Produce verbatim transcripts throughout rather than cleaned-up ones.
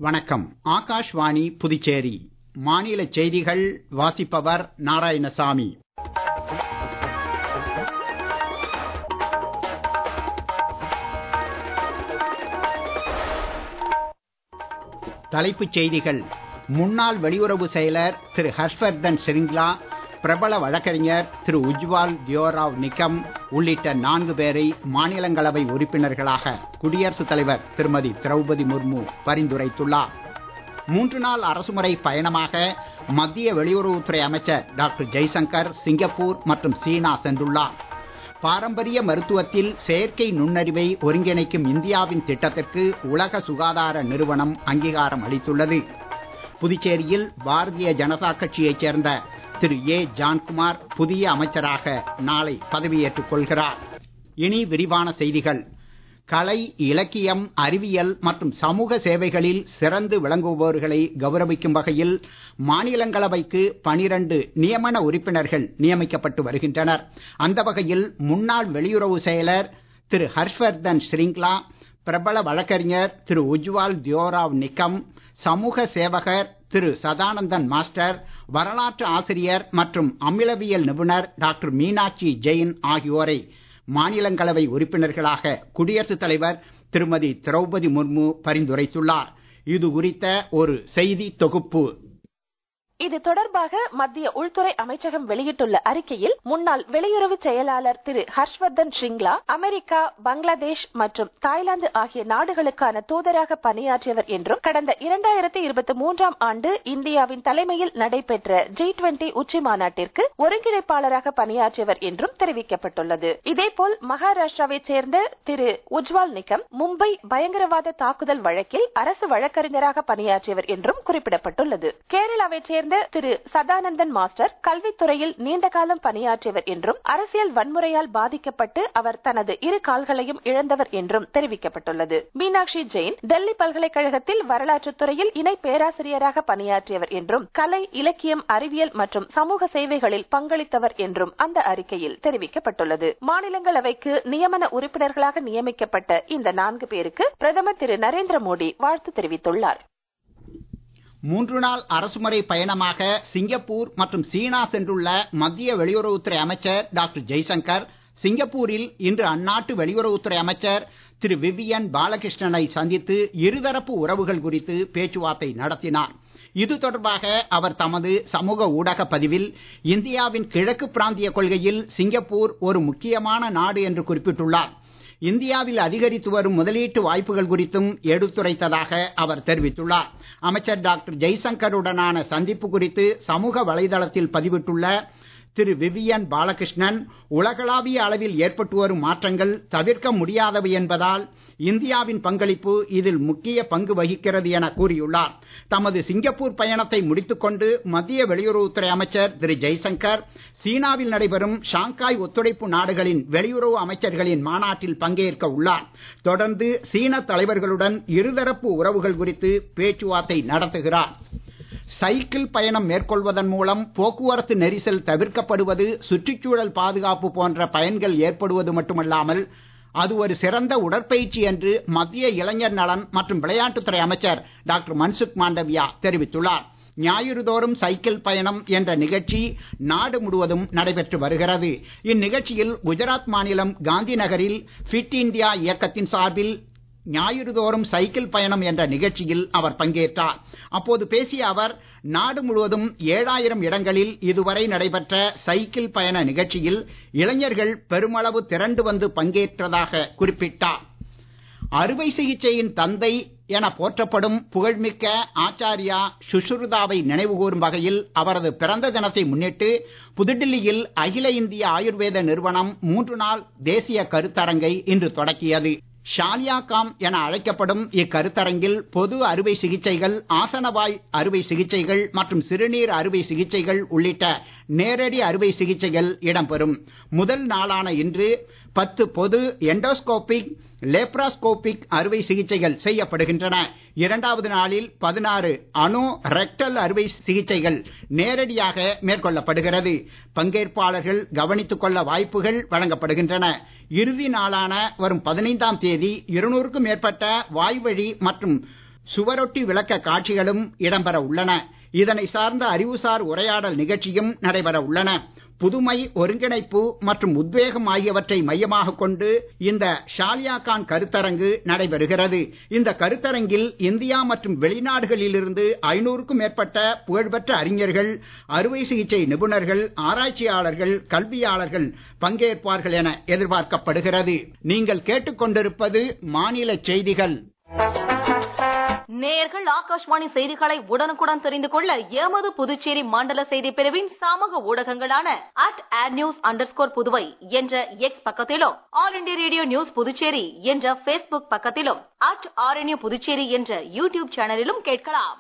வணக்கம். ஆகாஷ்வாணி புதுச்சேரி. மாநில செய்திகள் வாசிப்பவர் நாராயணசாமி. தலைப்புச் செய்திகள். முன்னாள் வெளியுறவு செயலர் திரு ஹர்ஷ்வர்தன் ஷ்ரிங்லா, பிரபல வழக்கறிஞர் திரு உஜ்வால் தியோராவ் நிகம் உள்ளிட்ட நான்கு பேரை மாநிலங்களவை உறுப்பினர்களாக குடியரசுத் தலைவர் திருமதி திரௌபதி முர்மு பரிந்துரைத்துள்ளார். மூன்று நாள் அரசுமுறை பயணமாக மத்திய வெளியுறவுத்துறை அமைச்சர் டாக்டர் ஜெய்சங்கர் சிங்கப்பூர் மற்றும் சீனா சென்றுள்ளார். பாரம்பரிய மருத்துவத்தில் செயற்கை நுண்ணறிவை ஒருங்கிணைக்கும் இந்தியாவின் திட்டத்திற்கு உலக சுகாதார நிறுவனம் அங்கீகாரம் அளித்துள்ளது. புதுச்சேரியில் பாரதிய ஜனதா கட்சியைச் சேர்ந்த திரு ஏ ஜான்குமார் புதிய அமைச்சராக நாளை பதவியேற்றுக் கொள்கிறார். இனி விரிவான செய்திகள். கலை, இலக்கியம், அறிவியல் மற்றும் சமூக சேவைகளில் சிறந்து விளங்குபவர்களை கௌரவிக்கும் வகையில் மாநிலங்களவைக்கு பனிரண்டு நியமன உறுப்பினர்கள் நியமிக்கப்பட்டு வருகின்றனர். அந்த வகையில் முன்னாள் வெளியுறவு செயலர் திரு ஹர்ஷ்வர்தன் ஷ்ரிங்லா, பிரபல வழக்கறிஞர் திரு உஜ்வால் தியோராவ் நிகம், சமூக சேவகர் திரு சதானந்தன் மாஸ்டர், வரலாற்று ஆசிரியர் மற்றும் அமிலவியல் நிபுணர் டாக்டர் மீனாட்சி ஜெயின் ஆகியோரை மாநிலங்களவை உறுப்பினர்களாக குடியரசுத் தலைவர் திருமதி திரௌபதி முர்மு பரிந்துரைத்துள்ளார். இது குறித்த ஒரு செய்தி தொகுப்பு. இது தொடர்பாக மத்திய உள்துறை அமைச்சகம் வெளியிட்டுள்ள அறிக்கையில், முன்னாள் வெளியுறவு செயலாளர் திரு ஹர்ஷ்வர்தன் ஷ்ரிங்லா அமெரிக்கா, பங்களாதேஷ் மற்றும் தாய்லாந்து ஆகிய நாடுகளுக்கான தூதராக பணியாற்றியவர் என்றும், கடந்த இரண்டாயிரத்தி இருபத்தி மூன்றாம் ஆண்டு இந்தியாவின் தலைமையில் நடைபெற்ற ஜி டுவெண்டி உச்சி மாநாட்டிற்கு ஒருங்கிணைப்பாளராக பணியாற்றியவர் என்றும் தெரிவிக்கப்பட்டுள்ளது. இதேபோல் மகாராஷ்டிராவைச் சேர்ந்த திரு உஜ்வால் நிகம் மும்பை பயங்கரவாத தாக்குதல் வழக்கில் அரசு வழக்கறிஞராக பணியாற்றியவர் என்றும் குறிப்பிடப்பட்டுள்ளது. கேரளாவைச் சேர்ந்த திரு சதானந்தன் மாஸ்டர் கல்வித்துறையில் நீண்ட காலம் பணியாற்றியவர் என்றும், அரசியல் வன்முறையால் பாதிக்கப்பட்டு அவர் தனது இரு கால்களையும் இழந்தவர் என்றும் தெரிவிக்கப்பட்டுள்ளது. மீனாட்சி ஜெயின் டெல்லி பல்கலைக்கழகத்தில் வரலாற்றுத் துறையில் இணை பேராசிரியராக பணியாற்றியவர் என்றும், கலை, இலக்கியம், அறிவியல் மற்றும் சமூக சேவைகளில் பங்களித்தவர் என்றும் அந்த அறிக்கையில் தெரிவிக்கப்பட்டுள்ளது. மாநிலங்களவைக்கு நியமன உறுப்பினர்களாக நியமிக்கப்பட்ட இந்த நான்கு பேருக்கு பிரதமர் திரு நரேந்திர மோடி வாழ்த்து தெரிவித்துள்ளார். மூன்று நாள் அரசுமுறை பயணமாக சிங்கப்பூர் மற்றும் சீனா சென்றுள்ள மத்திய வெளியுறவுத்துறை அமைச்சர் டாக்டர் ஜெய்சங்கர் சிங்கப்பூரில் இன்று அந்நாட்டு வெளியுறவுத்துறை அமைச்சர் திரு விவியன் பாலகிருஷ்ணனை சந்தித்து இருதரப்பு உறவுகள் குறித்து பேச்சுவார்த்தை நடத்தினார். இது தொடர்பாக அவர் தமது சமூக ஊடக பதிவில், இந்தியாவின் கிழக்கு பிராந்திய கொள்கையில் சிங்கப்பூர் ஒரு முக்கியமான நாடு என்று குறிப்பிட்டுள்ளார். இந்தியாவில் அதிகரித்து வரும் முதலீட்டு வாய்ப்புகள் குறித்தும் எடுத்துரைத்ததாக அவர் தெரிவித்துள்ளார். அமைச்சர் டாக்டர் ஜெய்சங்கருடனான சந்திப்பு குறித்து சமூக வலைதளத்தில் பதிவிட்டுள்ள திரு விவியன் பாலகிருஷ்ணன், உலகளாவிய அளவில் ஏற்பட்டு வரும் மாற்றங்கள் தவிர்க்க முடியாதவை என்பதால் இந்தியாவின் பங்களிப்பு இதில் முக்கிய பங்கு வகிக்கிறது என கூறியுள்ளார். தமது சிங்கப்பூர் பயணத்தை முடித்துக் கொண்டு மத்திய வெளியுறவுத்துறை அமைச்சர் திரு ஜெய்சங்கர் சீனாவில் நடைபெறும் ஷாங்காய் ஒத்துழைப்பு நாடுகளின் வெளியுறவு அமைச்சர்களின் மாநாட்டில் பங்கேற்க உள்ளார். தொடர்ந்து சீன தலைவர்களுடன் இருதரப்பு உறவுகள் குறித்து பேச்சுவார்த்தை நடத்துகிறார். சைக்கிள் பயணம் மேற்கொள்வதன் மூலம் போக்குவரத்து நெரிசல் தவிர்க்கப்படுவது, சுற்றுச்சூழல் பாதுகாப்பு போன்ற பயன்கள் ஏற்படுவது மட்டுமல்லாமல் அது ஒரு சிறந்த உடற்பயிற்சி என்று மத்திய இளைஞர் நலன் மற்றும் விளையாட்டுத்துறை அமைச்சர் டாக்டர் மன்சுக் மாண்டவியா தெரிவித்துள்ளார். ஞாயிறுதோறும் சைக்கிள் பயணம் என்ற நிகழ்ச்சி நாடு முழுவதும் நடைபெற்று வருகிறது. இந்நிகழ்ச்சியில் குஜராத் மாநிலம் காந்தி நகரில் ஃபிட் இந்தியா இயக்கத்தின் சார்பில் ஞாயிறுதோறும் சைக்கிள் பயணம் என்ற நிகழ்ச்சியில் அவர் பங்கேற்றார். அப்போது பேசிய அவர், நாடு முழுவதும் ஏழாயிரம் இடங்களில் இதுவரை நடைபெற்ற சைக்கிள் பயண நிகழ்ச்சியில் இளைஞர்கள் பெருமளவு திரண்டு வந்து பங்கேற்றதாக குறிப்பிட்டார். அறுவை சிகிச்சையின் தந்தை என போற்றப்படும் புகழ்மிக்க ஆச்சாரியா சுஷ்ருதாவை நினைவுகூரும் வகையில் அவரது பிறந்த தினத்தை முன்னிட்டு புதுடில்லியில் அகில இந்திய ஆயுர்வேத நிறுவனம் மூன்று நாள் தேசிய கருத்தரங்கை இன்று தொடக்கியது. ஷாலியா காம் என அழைக்கப்படும் இக்கருத்தரங்கில் பொது அறுவை சிகிச்சைகள், ஆசனவாய் அறுவை சிகிச்சைகள் மற்றும் சிறுநீர் அறுவை சிகிச்சைகள் உள்ளிட்ட நேரடி அறுவை சிகிச்சைகள் இடம்பெறும். முதல் நாளான இன்று பத்து பொது எண்டோஸ்கோபிக், லேப்ராஸ்கோபிக் அறுவை சிகிச்சைகள் செய்யப்படுகின்றன. இரண்டாவது நாளில் பதினாறு அணு ரெக்டல் அறுவை சிகிச்சைகள் நேரடியாக மேற்கொள்ளப்படுகிறது. பங்கேற்பாளர்கள் கவனித்துக் கொள்ள வாய்ப்புகள் வழங்கப்படுகின்றன. இறுதி நாளான வரும் பதினைந்தாம் தேதி இருநூறுக்கும் மேற்பட்ட வாய்வழி மற்றும் சுவரொட்டி விளக்க காட்சிகளும் இடம்பெற உள்ளன. இதனை சார்ந்த அறிவுசார் உரையாடல் நிகழ்ச்சியும் நடைபெற உள்ளன. புதுமை, ஒருங்கிணைப்பு மற்றும் உத்வேகம் ஆகியவற்றை மையமாக கொண்டு இந்த ஷாலியாகான் கருத்தரங்கு நடைபெறுகிறது. இந்த கருத்தரங்கில் இந்தியா மற்றும் வெளிநாடுகளிலிருந்து ஐநூறுக்கும் மேற்பட்ட புகழ்பெற்ற அறிஞர்கள், அறுவை சிகிச்சை நிபுணர்கள், ஆராய்ச்சியாளர்கள், கல்வியாளர்கள் பங்கேற்பார்கள் என எதிர்பார்க்கப்படுகிறது. நீங்கள் கேட்டுக்கொண்டிருப்பது மாநில செய்திகள். நேயர்கள் ஆகாஷ்வாணி செய்திகளை உடனுக்குடன் தெரிந்து கொள்ள எமது புதுச்சேரி மண்டல செய்தி பிரிவின் சமூக ஊடகங்களான at at news underscore Puduvai என்ற எக்ஸ் பக்கத்திலும், all India radio news Puducherry என்ற பேஸ்புக் பக்கத்திலும், அட் ஆர்என்யூ புதுச்சேரி என்ற யூடியூப் சேனலிலும் கேட்கலாம்.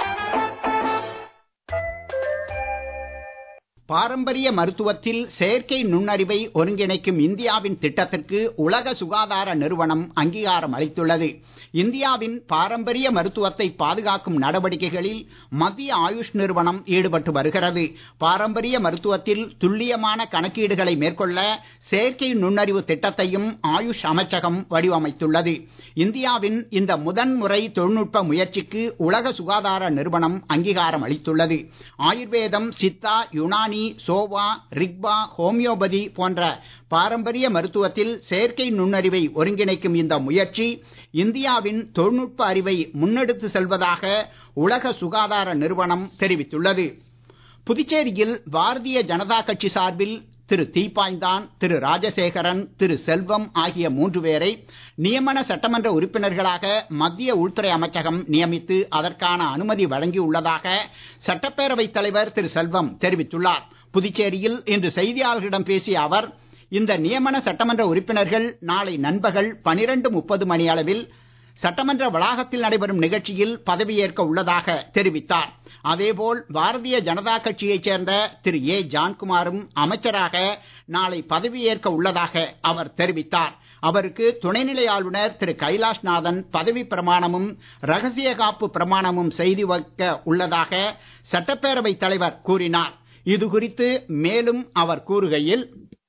பாரம்பரிய மருத்துவத்தில் செயற்கை நுண்ணறிவை ஒருங்கிணைக்கும் இந்தியாவின் திட்டத்திற்கு உலக சுகாதார நிறுவனம் அங்கீகாரம் அளித்துள்ளது. இந்தியாவின் பாரம்பரிய மருத்துவத்தை பாதுகாக்கும் நடவடிக்கைகளில் மத்திய ஆயுஷ் நிறுவனம் ஈடுபட்டு வருகிறது. பாரம்பரிய மருத்துவத்தில் துல்லியமான கணக்கீடுகளை மேற்கொள்ள செயற்கை நுண்ணறிவு திட்டத்தையும் ஆயுஷ் அமைச்சகம் வடிவமைத்துள்ளது. இந்தியாவின் இந்த முதன்முறை தொழில்நுட்ப முயற்சிக்கு உலக சுகாதார நிறுவனம் அங்கீகாரம் அளித்துள்ளது. ஆயுர்வேதம், சித்தா, யுனானி, சோவா, ரிக்பா, ஹோமியோபதி போன்ற பாரம்பரிய மருத்துவத்தில் செயற்கை நுண்ணறிவை ஒருங்கிணைக்கும் இந்த முயற்சி இந்தியாவின் தொழில்நுட்ப அறிவை முன்னெடுத்து செல்வதாக உலக சுகாதார நிறுவனம் தெரிவித்துள்ளது. புதுச்சேரியில் பாரதிய ஜனதா கட்சி சார்பில் திரு தீப்பாய்ந்தான், திரு ராஜசேகரன், திரு செல்வம் ஆகிய மூன்று பேரை நியமன சட்டமன்ற உறுப்பினர்களாக மத்திய உள்துறை அமைச்சகம் நியமித்து அதற்கான அனுமதி வழங்கியுள்ளதாக சட்டப்பேரவைத் தலைவர் திரு செல்வம் தெரிவித்துள்ளார். புதுச்சேரியில் இன்று செய்தியாளர்களிடம் பேசிய அவர், இந்த நியமன சட்டமன்ற உறுப்பினர்கள் நாளை நண்பகல் பனிரெண்டு முப்பது மணி அளவில் சட்டமன்ற வளாகத்தில் நடைபெறும் நிகழ்ச்சியில் பதவியேற்க உள்ளதாக தெரிவித்தார். அதேபோல் பாரதிய ஜனதா கட்சியைச் சேர்ந்த திரு ஏ ஜான்குமாரும் அமைச்சராக நாளை பதவியேற்க உள்ளதாக அவர் தெரிவித்தார். அவருக்கு துணைநிலை ஆளுநர் திரு கைலாஷ்நாதன் பதவி பிரமாணமும் ரகசிய காப்பு பிரமாணமும் செய்து வைக்க உள்ளதாக சட்டப்பேரவைத் தலைவர் கூறினார். இது குறித்து மேலும் அவர் கூறுகையில்,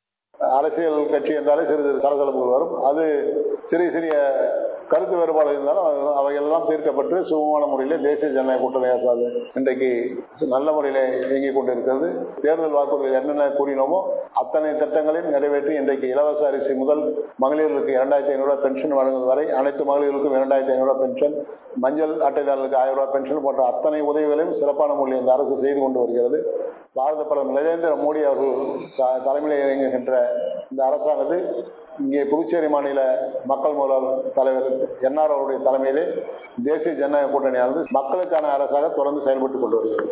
அரசியல் கட்சி என்றாலே சிறு சிறு சலசலப்புகள் வரும். அது சிறிய சிறிய கருத்து வேறுபாடு இருந்தாலும் அவையெல்லாம் தீர்க்கப்பட்டு சுமமான முறையிலே தேசிய ஜனநாயக கூட்டணி அரசு இன்றைக்கு நல்ல முறையிலே இயங்கிக் கொண்டிருக்கிறது. தேர்தல் வாக்குறுதிகள் என்னென்ன கூறினோமோ அத்தனை திட்டங்களையும் நிறைவேற்றி இன்றைக்கு இலவச அரிசி முதல் மகளிர்களுக்கு இரண்டாயிரத்தி ஐநூறு ரூபாய் பென்ஷன் வழங்குவது வரை அனைத்து மகளிர்களுக்கும் இரண்டாயிரத்தி ஐநூறு ரூபாய் பென்ஷன், மஞ்சள் அட்டைதாரர்களுக்கு ஆயிரம் ரூபாய் பென்ஷன் போன்ற அத்தனை உதவிகளையும் சிறப்பான முறையில் இந்த அரசு செய்து கொண்டு வருகிறது. பாரத பிரதமர் நரேந்திர மோடி அவர்கள் தலைமையில் இயங்குகின்ற இந்த அரசானது இங்கே புதுச்சேரி மாநில மக்கள் முதல்வர் தலைவர் என் ஆர் அவருடைய தலைமையிலே தேசிய ஜனநாயக கூட்டணியானது மக்களுக்கான அரசாக தொடர்ந்து செயல்பட்டுக் கொண்டு வருகிறது.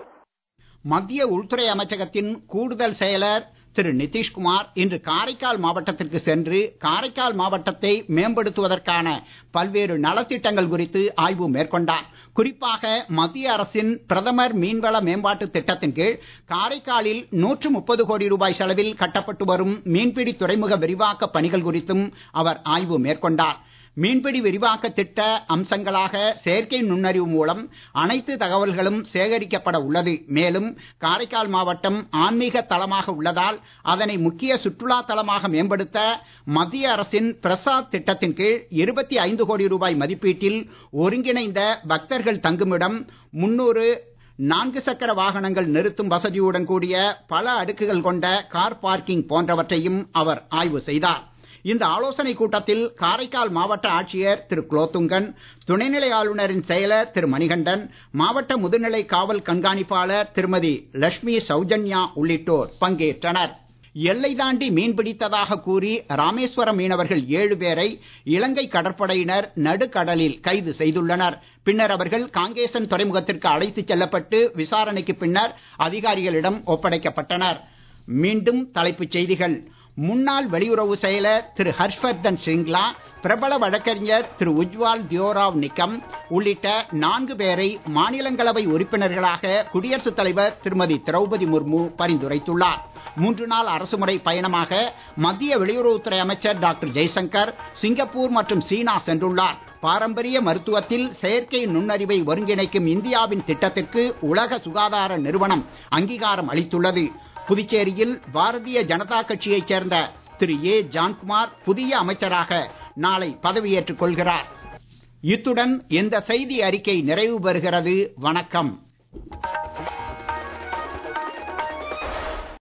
மத்திய உள்துறை அமைச்சகத்தின் கூடுதல் செயலர் திரு நிதிஷ்குமார் இன்று காரைக்கால் மாவட்டத்திற்கு சென்று காரைக்கால் மாவட்டத்தை மேம்படுத்துவதற்கான பல்வேறு நலத்திட்டங்கள் குறித்து ஆய்வு மேற்கொண்டார். குறிப்பாக மத்திய அரசின் பிரதமர் மீன்வள மேம்பாட்டு திட்டத்தின் கீழ் காரைக்காலில் நூற்று முப்பது கோடி ரூபாய் செலவில் கட்டப்பட்டு வரும் மீன்பிடி துறைமுக விரிவாக்க பணிகள் குறித்தும் அவர் ஆய்வு மேற்கொண்டார். மீன்பிடி விரிவாக்க திட்ட அம்சங்களாக செயற்கை நுண்ணறிவு மூலம் அனைத்து தகவல்களும் சேகரிக்கப்பட உள்ளது. மேலும் காரைக்கால் மாவட்டம் ஆன்மீக தலமாக உள்ளதால் அதனை முக்கிய சுற்றுலா தலமாக மேம்படுத்த மத்திய அரசின் பிரசாத் திட்டத்தின் கீழ் இருபத்தி ஐந்து கோடி ரூபாய் மதிப்பீட்டில் ஒருங்கிணைந்த பக்தர்கள் தங்குமிடம், முன்னூறு நான்கு சக்கர வாகனங்கள் நிறுத்தும் வசதியுடன் கூடிய பல அடுக்குகள் கொண்ட கார் பார்க்கிங் போன்றவற்றையும் அவர் ஆய்வு செய்தார். இந்த ஆலோசனை கூட்டத்தில் காரைக்கால் மாவட்ட ஆட்சியர் திரு குலோத்துங்கன், துணைநிலை ஆளுநரின் செயலர் திரு மணிகண்டன், மாவட்ட முதுநிலை காவல் கண்காணிப்பாளர் திருமதி லட்சுமி சௌஜன்யா உள்ளிட்டோர் பங்கேற்றனர். எல்லை தாண்டி மீன்பிடித்ததாக கூறி ராமேஸ்வரம் மீனவர்கள் ஏழு பேரை இலங்கை கடற்படையினர் நடுக்கடலில் கைது செய்துள்ளனர். பின்னர் அவர்கள் காங்கேசன் துறைமுகத்திற்கு அழைத்துச் செல்லப்பட்டு விசாரணைக்கு பின்னர் அதிகாரிகளிடம் ஒப்படைக்கப்பட்டனர். மீண்டும் தலைப்புச் செய்திகள். முன்னாள் வெளியுறவு செயலர் திரு ஹர்ஷ்வர்தன் சிங்லா, பிரபல வழக்கறிஞர் திரு உஜ்வால் தியோராவ் நிக்கம் உள்ளிட்ட நான்கு பேரை மாநிலங்களவை உறுப்பினர்களாக குடியரசுத் தலைவர் திருமதி திரௌபதி முர்மு பரிந்துரைத்துள்ளார். மூன்று நாள் அரசுமுறை பயணமாக மத்திய வெளியுறவுத்துறை அமைச்சர் டாக்டர் ஜெய்சங்கர் சிங்கப்பூர் மற்றும் சீனா சென்றுள்ளார். பாரம்பரிய மருத்துவத்தில் செயற்கை நுண்ணறிவை ஒருங்கிணைக்கும் இந்தியாவின் திட்டத்திற்கு உலக சுகாதார நிறுவனம் அங்கீகாரம் அளித்துள்ளது. புதுச்சேரியில் பாரதிய ஜனதா கட்சியைச் சேர்ந்த திரு ஏ ஜான்குமார் புதிய அமைச்சராக நாளை பதவியேற்றுக் கொள்கிறார். இத்துடன் இந்த செய்தி அறிக்கை நிறைவு பெறுகிறது. வணக்கம்.